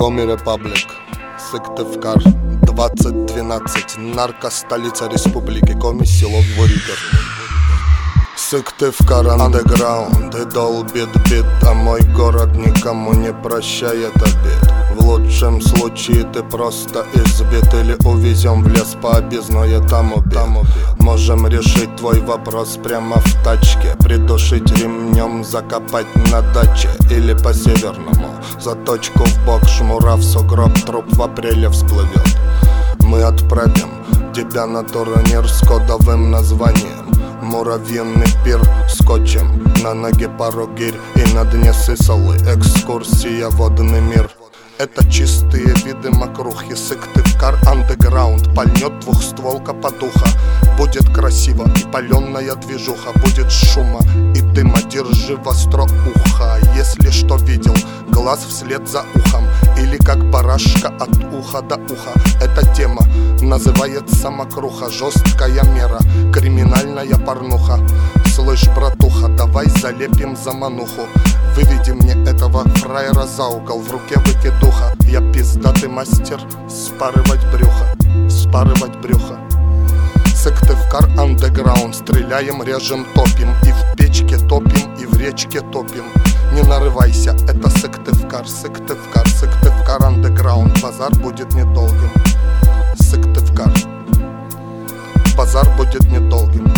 Коми Репаблик, Сыктывкар, 2012, наркостолица республики Коми, село Двориков. Сыктывкар андеграунд и долбит бит, а мой город никому не прощает обид. В лучшем случае ты просто избит, или увезем в лес по объездное, там убит. Можем решить твой вопрос прямо в тачке, придушить ремнем, закопать на даче. Или по-северному, заточку в бок, шмура в сугроб, труп в апреле всплывет. Мы отправим тебя на турнир с кодовым названием «Муравьиный пир», скотчем на ноге пару гирь и на дне сысолы экскурсия водный мир. Это чистые виды мокрухи. Сыктывкар андеграунд, пальнет двухстволка подуха. Будет красиво и паленая движуха, будет шума и дыма, держи востро ухо. Если что видел, глаз вслед за ухом, или как барашка от уха до уха. Эта тема называется мокруха, жесткая мера, криминальная порнуха. Слышь, братуха, давай залепим замануху. Выведи мне этого фраера за угол, в руке выкидуха. Я пиздатый мастер спарывать брюхо. Сыктывкар андеграунд, стреляем, режем, топим. И в печке топим, и в речке топим. Не нарывайся, это Сыктывкар андеграунд. Базар будет недолгим. Сыктывкар, базар будет недолгим.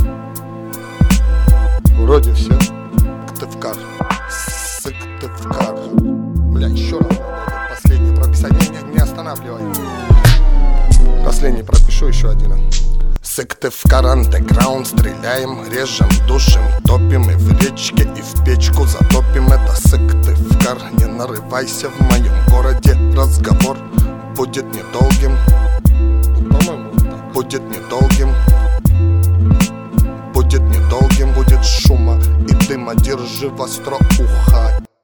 Вроде все. Сыктывкар. Бля, еще раз последний прописать. Не останавливай. Последний пропишу, еще один. Сыктывкар андеграунд, стреляем, режем, душим, топим. И в речке, и в печку затопим. Это Сыктывкар, не нарывайся, в моем городе разговор будет недолгим. По-моему, будет недолгим. Будет шума и дыма, держи востро ухо.